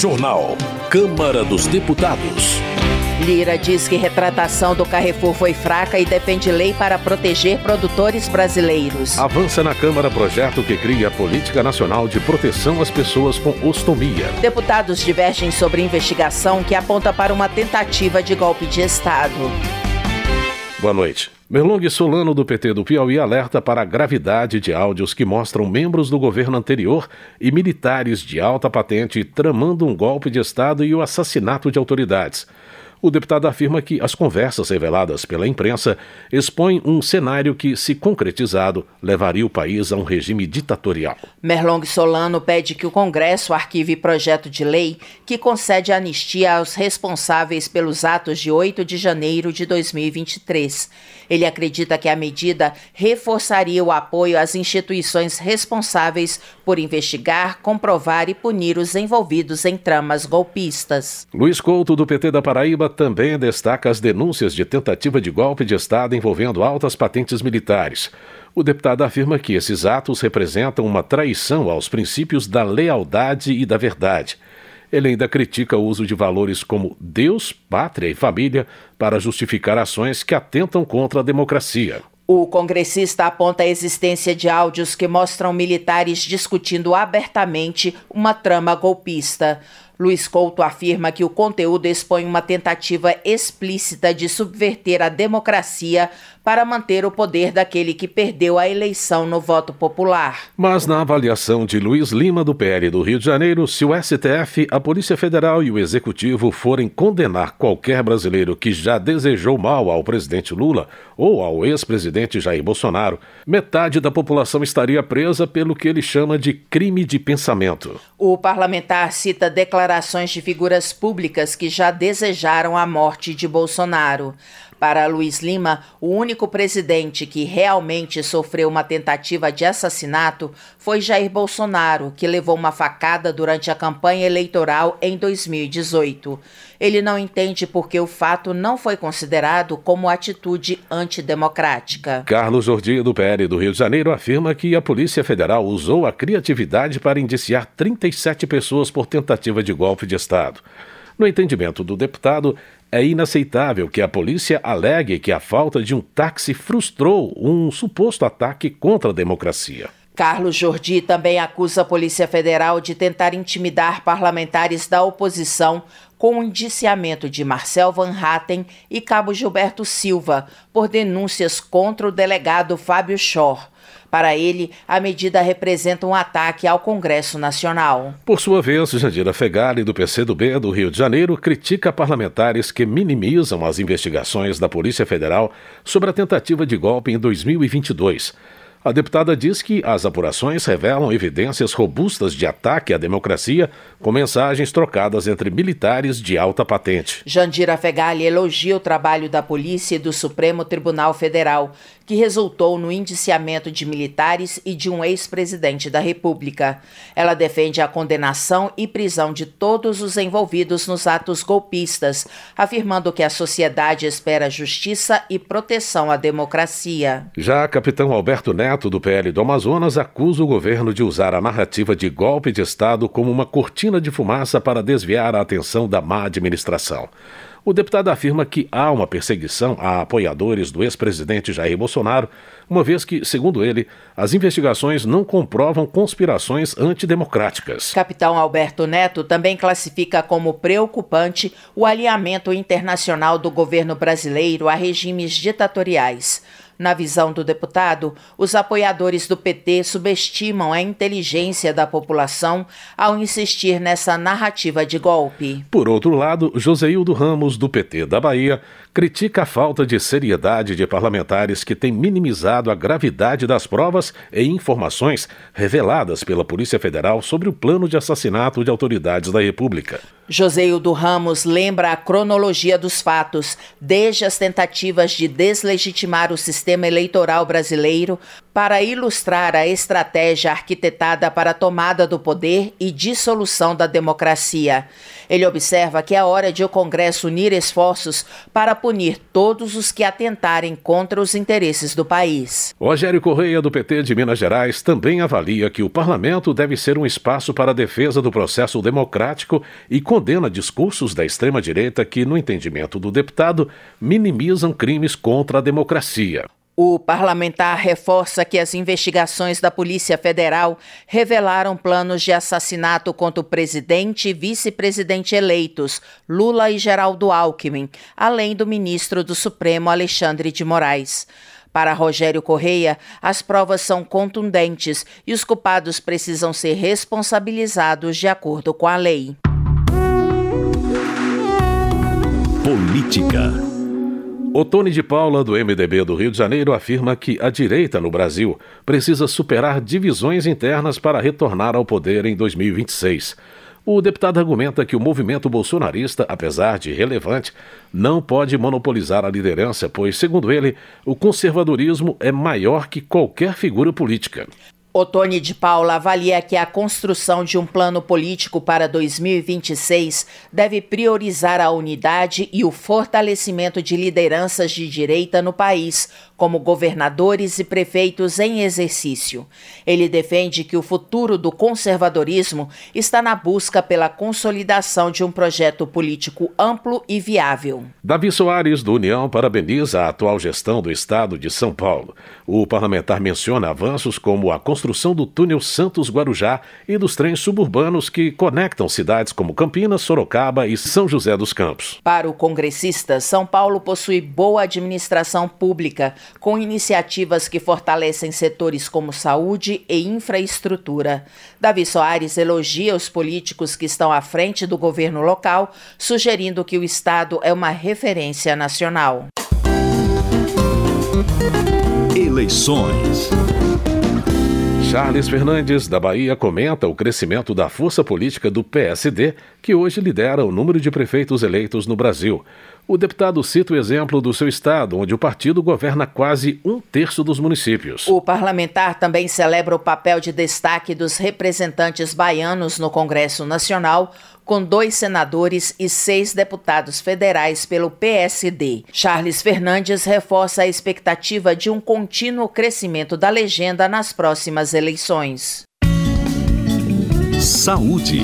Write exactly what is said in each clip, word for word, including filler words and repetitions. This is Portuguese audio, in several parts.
Jornal. Câmara dos Deputados. Lira diz que retratação do Carrefour foi fraca e defende lei para proteger produtores brasileiros. Avança na Câmara projeto que cria a Política Nacional de Proteção às Pessoas com Ostomia. Deputados divergem sobre investigação que aponta para uma tentativa de golpe de Estado. Boa noite. Merlong Solano, do P T do Piauí, alerta para a gravidade de áudios que mostram membros do governo anterior e militares de alta patente tramando um golpe de Estado e o assassinato de autoridades. O deputado afirma que as conversas reveladas pela imprensa expõem um cenário que, se concretizado, levaria o país a um regime ditatorial. Merlong Solano pede que o Congresso arquive projeto de lei que concede anistia aos responsáveis pelos atos de oito de janeiro de dois mil e vinte e três. Ele acredita que a medida reforçaria o apoio às instituições responsáveis por investigar, comprovar e punir os envolvidos em tramas golpistas. Luiz Couto, do P T da Paraíba, também destaca as denúncias de tentativa de golpe de Estado envolvendo altas patentes militares. O deputado afirma que esses atos representam uma traição aos princípios da lealdade e da verdade. Ele ainda critica o uso de valores como Deus, pátria e família para justificar ações que atentam contra a democracia. O congressista aponta a existência de áudios que mostram militares discutindo abertamente uma trama golpista. Luiz Couto afirma que o conteúdo expõe uma tentativa explícita de subverter a democracia para manter o poder daquele que perdeu a eleição no voto popular. Mas na avaliação de Luiz Lima, do P L do Rio de Janeiro, se o S T F, a Polícia Federal e o Executivo forem condenar qualquer brasileiro que já desejou mal ao presidente Lula ou ao ex-presidente Jair Bolsonaro, metade da população estaria presa pelo que ele chama de crime de pensamento. O parlamentar cita declarações de figuras públicas que já desejaram a morte de Bolsonaro. Para Luiz Lima, o único presidente que realmente sofreu uma tentativa de assassinato foi Jair Bolsonaro, que levou uma facada durante a campanha eleitoral em dois mil e dezoito. Ele não entende por que o fato não foi considerado como atitude antidemocrática. Carlos Jordi, do P L do Rio de Janeiro, afirma que a Polícia Federal usou a criatividade para indiciar trinta e sete pessoas por tentativa de golpe de Estado. No entendimento do deputado, é inaceitável que a polícia alegue que a falta de um táxi frustrou um suposto ataque contra a democracia. Carlos Jordi também acusa a Polícia Federal de tentar intimidar parlamentares da oposição com o indiciamento de Marcel Van Hatten e Cabo Gilberto Silva por denúncias contra o delegado Fábio Schor. Para ele, a medida representa um ataque ao Congresso Nacional. Por sua vez, Jandira Fegali, do P C do B do Rio de Janeiro, critica parlamentares que minimizam as investigações da Polícia Federal sobre a tentativa de golpe em dois mil e vinte e dois. A deputada diz que as apurações revelam evidências robustas de ataque à democracia, com mensagens trocadas entre militares de alta patente. Jandira Fegali elogia o trabalho da polícia e do Supremo Tribunal Federal, que resultou no indiciamento de militares e de um ex-presidente da República. Ela defende a condenação e prisão de todos os envolvidos nos atos golpistas, afirmando que a sociedade espera justiça e proteção à democracia. Já capitão Alberto Neto, do P L do Amazonas, acusa o governo de usar a narrativa de golpe de Estado como uma cortina de fumaça para desviar a atenção da má administração. O deputado afirma que há uma perseguição a apoiadores do ex-presidente Jair Bolsonaro, uma vez que, segundo ele, as investigações não comprovam conspirações antidemocráticas. Capitão Alberto Neto também classifica como preocupante o alinhamento internacional do governo brasileiro a regimes ditatoriais. Na visão do deputado, os apoiadores do P T subestimam a inteligência da população ao insistir nessa narrativa de golpe. Por outro lado, Joseildo Ramos, do P T da Bahia, critica a falta de seriedade de parlamentares que têm minimizado a gravidade das provas e informações reveladas pela Polícia Federal sobre o plano de assassinato de autoridades da República. Joseildo Ramos lembra a cronologia dos fatos, desde as tentativas de deslegitimar o sistema eleitoral brasileiro, para ilustrar a estratégia arquitetada para a tomada do poder e dissolução da democracia. Ele observa que é hora de o Congresso unir esforços para punir todos os que atentarem contra os interesses do país. Rogério Correia, do P T de Minas Gerais, também avalia que o parlamento deve ser um espaço para a defesa do processo democrático e condena discursos da extrema-direita que, no entendimento do deputado, minimizam crimes contra a democracia. O parlamentar reforça que as investigações da Polícia Federal revelaram planos de assassinato contra o presidente e vice-presidente eleitos, Lula e Geraldo Alckmin, além do ministro do Supremo, Alexandre de Moraes. Para Rogério Correia, as provas são contundentes e os culpados precisam ser responsabilizados de acordo com a lei. Política. Otone de Paula, do M D B do Rio de Janeiro, afirma que a direita no Brasil precisa superar divisões internas para retornar ao poder em dois mil e vinte e seis. O deputado argumenta que o movimento bolsonarista, apesar de relevante, não pode monopolizar a liderança, pois, segundo ele, o conservadorismo é maior que qualquer figura política. Otone de Paula avalia que a construção de um plano político para dois mil e vinte e seis deve priorizar a unidade e o fortalecimento de lideranças de direita no país, como governadores e prefeitos em exercício. Ele defende que o futuro do conservadorismo está na busca pela consolidação de um projeto político amplo e viável. Davi Soares, do União, parabeniza a atual gestão do Estado de São Paulo. O parlamentar menciona avanços como a construção construção do túnel Santos-Guarujá e dos trens suburbanos que conectam cidades como Campinas, Sorocaba e São José dos Campos. Para o congressista, São Paulo possui boa administração pública, com iniciativas que fortalecem setores como saúde e infraestrutura. Davi Soares elogia os políticos que estão à frente do governo local, sugerindo que o Estado é uma referência nacional. Eleições. Charles Fernandes, da Bahia, comenta o crescimento da força política do P S D, que hoje lidera o número de prefeitos eleitos no Brasil. O deputado cita o exemplo do seu estado, onde o partido governa quase um terço dos municípios. O parlamentar também celebra o papel de destaque dos representantes baianos no Congresso Nacional, com dois senadores e seis deputados federais pelo P S D. Charles Fernandes reforça a expectativa de um contínuo crescimento da legenda nas próximas eleições. Saúde.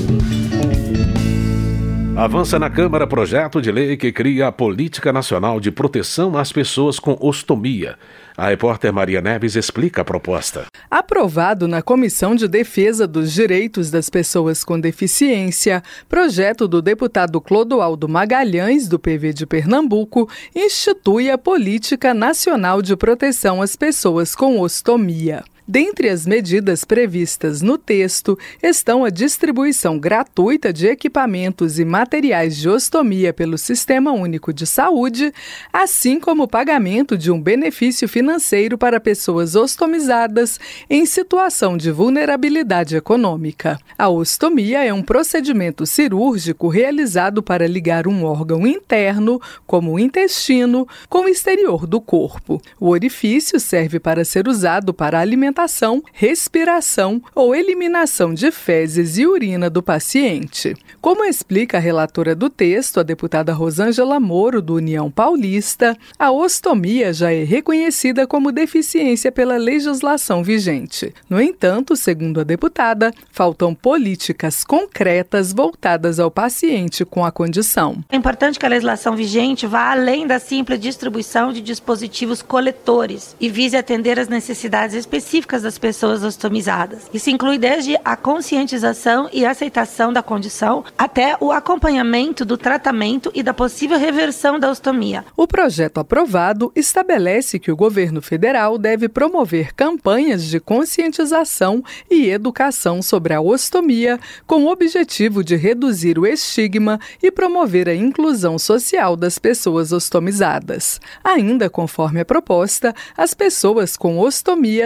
Avança na Câmara projeto de lei que cria a Política Nacional de Proteção às Pessoas com Ostomia. A repórter Maria Neves explica a proposta. Aprovado na Comissão de Defesa dos Direitos das Pessoas com Deficiência, projeto do deputado Clodoaldo Magalhães, do P V de Pernambuco, institui a Política Nacional de Proteção às Pessoas com Ostomia. Dentre as medidas previstas no texto estão a distribuição gratuita de equipamentos e materiais de ostomia pelo Sistema Único de Saúde, assim como o pagamento de um benefício financeiro para pessoas ostomizadas em situação de vulnerabilidade econômica. A ostomia é um procedimento cirúrgico realizado para ligar um órgão interno, como o intestino, com o exterior do corpo. O orifício serve para ser usado para alimentação, respiração ou eliminação de fezes e urina do paciente. Como explica a relatora do texto, a deputada Rosângela Moro, do União Paulista, a ostomia já é reconhecida como deficiência pela legislação vigente. No entanto, segundo a deputada, faltam políticas concretas voltadas ao paciente com a condição. É importante que a legislação vigente vá além da simples distribuição de dispositivos coletores e vise atender às necessidades específicas das pessoas ostomizadas. Isso inclui desde a conscientização e aceitação da condição até o acompanhamento do tratamento e da possível reversão da ostomia. O projeto aprovado estabelece que o governo federal deve promover campanhas de conscientização e educação sobre a ostomia com o objetivo de reduzir o estigma e promover a inclusão social das pessoas ostomizadas. Ainda conforme a proposta, as pessoas com ostomia terão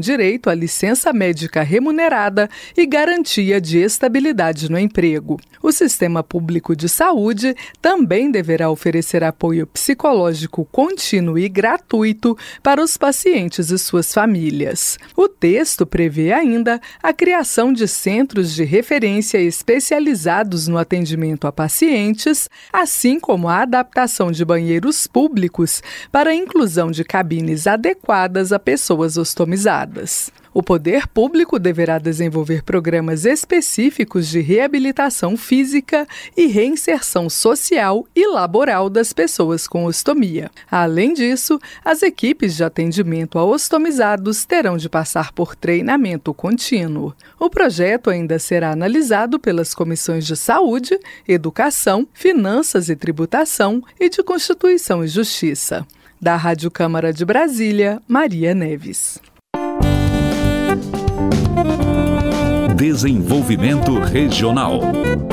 direito à licença médica remunerada e garantia de estabilidade no emprego. O Sistema Público de Saúde também deverá oferecer apoio psicológico contínuo e gratuito para os pacientes e suas famílias. O texto prevê ainda a criação de centros de referência especializados no atendimento a pacientes, assim como a adaptação de banheiros públicos para a inclusão de cabines adequadas a pessoas ostomizadas. O poder público deverá desenvolver programas específicos de reabilitação física e reinserção social e laboral das pessoas com ostomia. Além disso, as equipes de atendimento a ostomizados terão de passar por treinamento contínuo. O projeto ainda será analisado pelas comissões de Saúde, Educação, Finanças e Tributação e de Constituição e Justiça. Da Rádio Câmara de Brasília, Maria Neves. Desenvolvimento Regional.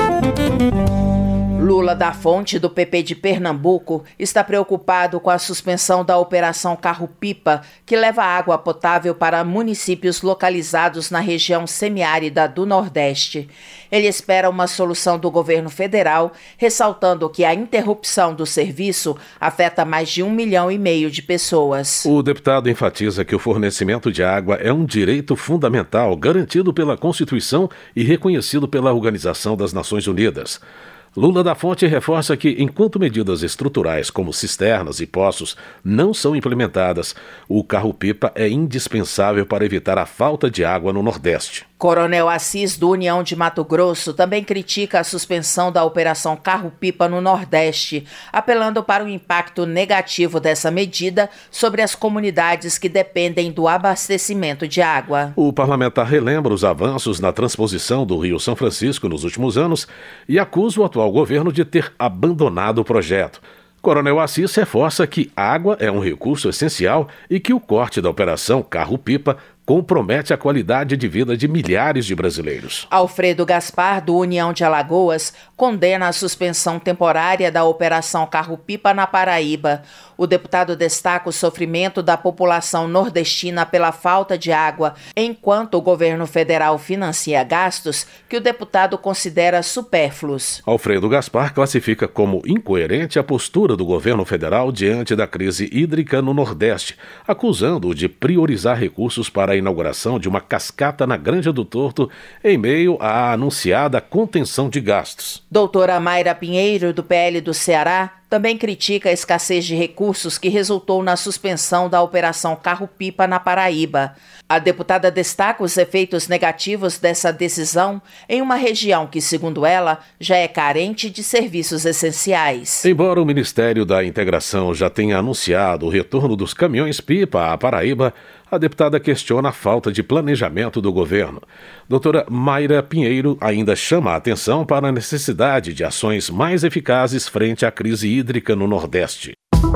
Lula da Fonte, do P P de Pernambuco, está preocupado com a suspensão da Operação Carro-Pipa, que leva água potável para municípios localizados na região semiárida do Nordeste. Ele espera uma solução do governo federal, ressaltando que a interrupção do serviço afeta mais de um milhão e meio de pessoas. O deputado enfatiza que o fornecimento de água é um direito fundamental garantido pela Constituição e reconhecido pela Organização das Nações Unidas. Lula da Fonte reforça que, enquanto medidas estruturais como cisternas e poços não são implementadas, o carro-pipa é indispensável para evitar a falta de água no Nordeste. Coronel Assis, do União de Mato Grosso, também critica a suspensão da Operação Carro-Pipa no Nordeste, apelando para o impacto negativo dessa medida sobre as comunidades que dependem do abastecimento de água. O parlamentar relembra os avanços na transposição do Rio São Francisco nos últimos anos e acusa o atual governo de ter abandonado o projeto. Coronel Assis reforça que água é um recurso essencial e que o corte da Operação Carro-Pipa compromete a qualidade de vida de milhares de brasileiros. Alfredo Gaspar, do União de Alagoas, condena a suspensão temporária da Operação Carro-Pipa na Paraíba. O deputado destaca o sofrimento da população nordestina pela falta de água, enquanto o governo federal financia gastos que o deputado considera supérfluos. Alfredo Gaspar classifica como incoerente a postura do governo federal diante da crise hídrica no Nordeste, acusando-o de priorizar recursos para a inauguração de uma cascata na Granja do Torto em meio à anunciada contenção de gastos. Doutora Mayra Pinheiro, do P L do Ceará, também critica a escassez de recursos que resultou na suspensão da Operação Carro-Pipa na Paraíba. A deputada destaca os efeitos negativos dessa decisão em uma região que, segundo ela, já é carente de serviços essenciais. Embora o Ministério da Integração já tenha anunciado o retorno dos caminhões-pipa à Paraíba, a deputada questiona a falta de planejamento do governo. Doutora Mayra Pinheiro ainda chama a atenção para a necessidade de ações mais eficazes frente à crise hídrica no Nordeste.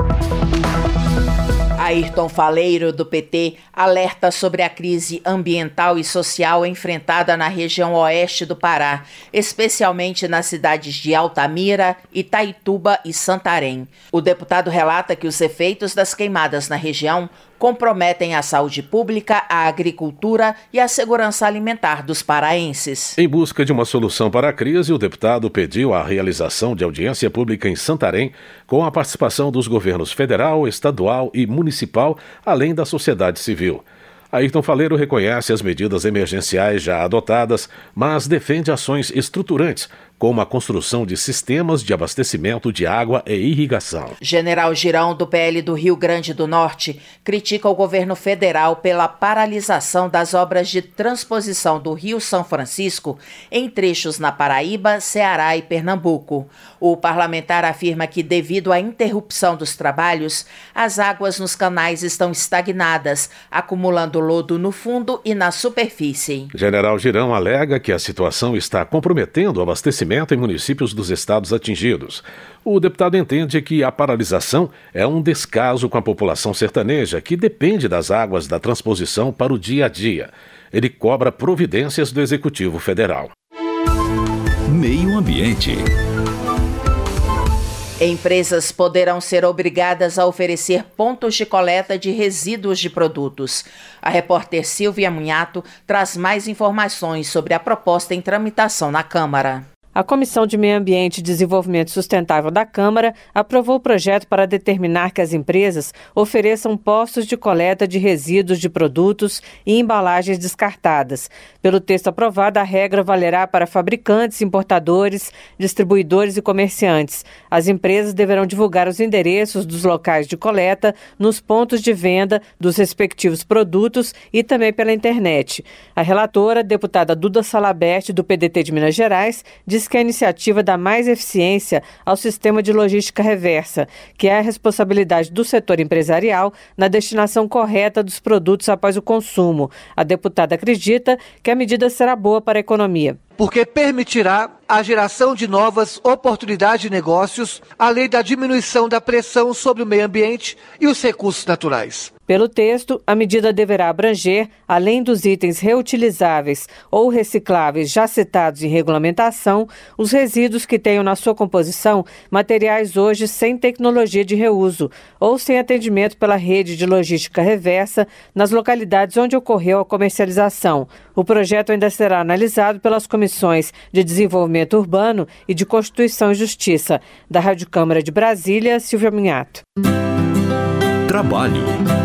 Ayrton Faleiro, do P T, alerta sobre a crise ambiental e social enfrentada na região oeste do Pará, especialmente nas cidades de Altamira, Itaituba e Santarém. O deputado relata que os efeitos das queimadas na região comprometem a saúde pública, a agricultura e a segurança alimentar dos paraenses. Em busca de uma solução para a crise, o deputado pediu a realização de audiência pública em Santarém, com a participação dos governos federal, estadual e municipal, além da sociedade civil. Ayrton Faleiro reconhece as medidas emergenciais já adotadas, mas defende ações estruturantes, como a construção de sistemas de abastecimento de água e irrigação. General Girão, do P L do Rio Grande do Norte, critica o governo federal pela paralisação das obras de transposição do Rio São Francisco em trechos na Paraíba, Ceará e Pernambuco. O parlamentar afirma que, devido à interrupção dos trabalhos, as águas nos canais estão estagnadas, acumulando lodo no fundo e na superfície. General Girão alega que a situação está comprometendo o abastecimento em municípios dos estados atingidos. O deputado entende que a paralisação é um descaso com a população sertaneja, que depende das águas da transposição para o dia a dia. Ele cobra providências do Executivo Federal. Meio Ambiente. Empresas poderão ser obrigadas a oferecer pontos de coleta de resíduos de produtos. A repórter Silvia Munhato traz mais informações sobre a proposta em tramitação na Câmara. A Comissão de Meio Ambiente e Desenvolvimento Sustentável da Câmara aprovou o projeto para determinar que as empresas ofereçam postos de coleta de resíduos de produtos e embalagens descartadas. Pelo texto aprovado, a regra valerá para fabricantes, importadores, distribuidores e comerciantes. As empresas deverão divulgar os endereços dos locais de coleta nos pontos de venda dos respectivos produtos e também pela internet. A relatora, deputada Duda Salabert, do P D T de Minas Gerais, disse que a iniciativa dá mais eficiência ao sistema de logística reversa, que é a responsabilidade do setor empresarial na destinação correta dos produtos após o consumo. A deputada acredita que a medida será boa para a economia. Porque permitirá a geração de novas oportunidades de negócios, além da diminuição da pressão sobre o meio ambiente e os recursos naturais. Pelo texto, a medida deverá abranger, além dos itens reutilizáveis ou recicláveis já citados em regulamentação, os resíduos que tenham na sua composição materiais hoje sem tecnologia de reuso ou sem atendimento pela rede de logística reversa nas localidades onde ocorreu a comercialização. O projeto ainda será analisado pelas comissões de Desenvolvimento Urbano e de Constituição e Justiça. Da Rádio Câmara de Brasília, Silvia Munhato. Trabalho.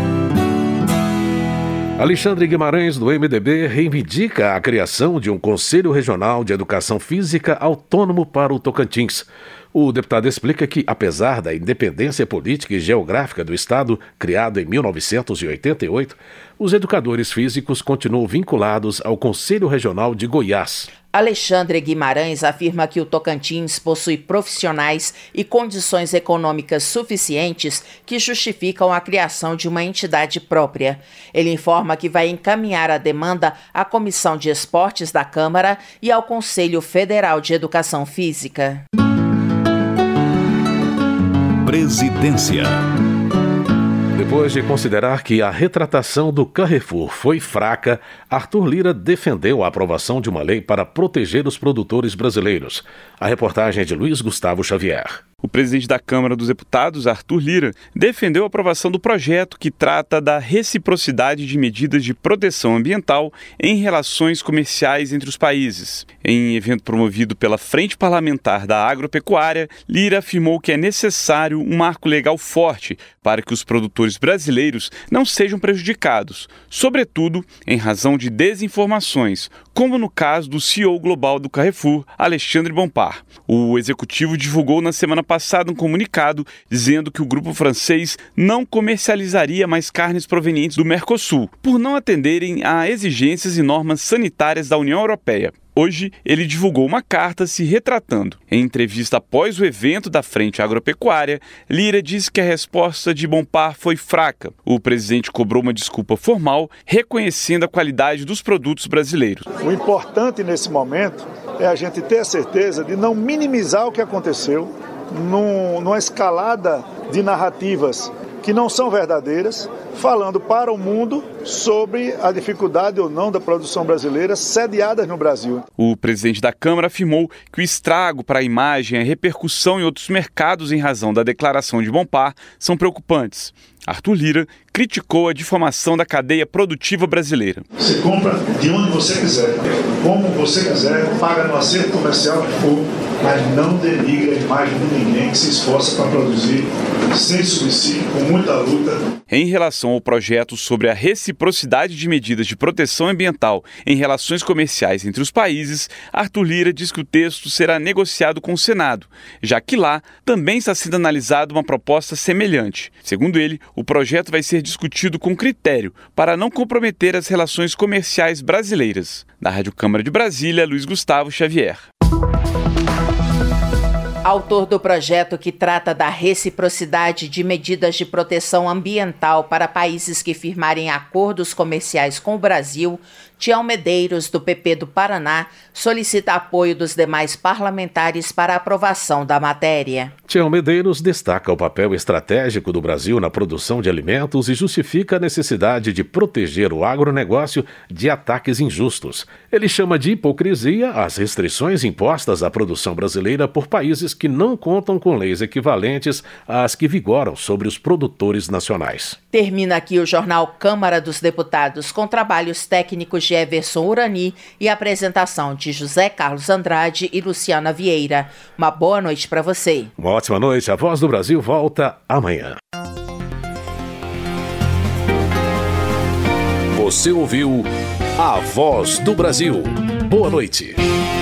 Alexandre Guimarães, do M D B, reivindica a criação de um Conselho Regional de Educação Física autônomo para o Tocantins. O deputado explica que, apesar da independência política e geográfica do Estado, criado em mil novecentos e oitenta e oito, os educadores físicos continuam vinculados ao Conselho Regional de Goiás. Alexandre Guimarães afirma que o Tocantins possui profissionais e condições econômicas suficientes que justificam a criação de uma entidade própria. Ele informa que vai encaminhar a demanda à Comissão de Esportes da Câmara e ao Conselho Federal de Educação Física. Presidência. Depois de considerar que a retratação do Carrefour foi fraca, Arthur Lira defendeu a aprovação de uma lei para proteger os produtores brasileiros. A reportagem é de Luiz Gustavo Xavier. O presidente da Câmara dos Deputados, Arthur Lira, defendeu a aprovação do projeto que trata da reciprocidade de medidas de proteção ambiental em relações comerciais entre os países. Em evento promovido pela Frente Parlamentar da Agropecuária, Lira afirmou que é necessário um marco legal forte para que os produtores brasileiros não sejam prejudicados, sobretudo em razão de desinformações, como no caso do C E O global do Carrefour, Alexandre Bompard. O executivo divulgou na semana passada um comunicado dizendo que o grupo francês não comercializaria mais carnes provenientes do Mercosul, por não atenderem a exigências e normas sanitárias da União Europeia. Hoje, ele divulgou uma carta se retratando. Em entrevista após o evento da Frente Agropecuária, Lira disse que a resposta de Bompard foi fraca. O presidente cobrou uma desculpa formal, reconhecendo a qualidade dos produtos brasileiros. O importante nesse momento é a gente ter a certeza de não minimizar o que aconteceu num, numa escalada de narrativas que não são verdadeiras, falando para o mundo sobre a dificuldade ou não da produção brasileira sediadas no Brasil. O presidente da Câmara afirmou que o estrago para a imagem e a repercussão em outros mercados em razão da declaração de Bompard são preocupantes. Arthur Lira criticou a difamação da cadeia produtiva brasileira. Você compra de onde você quiser, como você quiser, paga no acerto comercial que for, mas não denigra a imagem de ninguém que se esforça para produzir sem subsídio, com muita luta. Em relação ao projeto sobre a reciprocidade de medidas de proteção ambiental em relações comerciais entre os países, Arthur Lira diz que o texto será negociado com o Senado, já que lá também está sendo analisada uma proposta semelhante. Segundo ele, o projeto vai ser discutido com critério para não comprometer as relações comerciais brasileiras. Da Rádio Câmara de Brasília, Luiz Gustavo Xavier. Autor do projeto que trata da reciprocidade de medidas de proteção ambiental para países que firmarem acordos comerciais com o Brasil, Tião Medeiros, do P P do Paraná, solicita apoio dos demais parlamentares para a aprovação da matéria. Tião Medeiros destaca o papel estratégico do Brasil na produção de alimentos e justifica a necessidade de proteger o agronegócio de ataques injustos. Ele chama de hipocrisia as restrições impostas à produção brasileira por países que não contam com leis equivalentes às que vigoram sobre os produtores nacionais. Termina aqui o jornal Câmara dos Deputados, com trabalhos técnicos de Everson Urani e apresentação de José Carlos Andrade e Luciana Vieira. Uma boa noite para você. Uma ótima noite. A Voz do Brasil volta amanhã. Você ouviu A Voz do Brasil. Boa noite.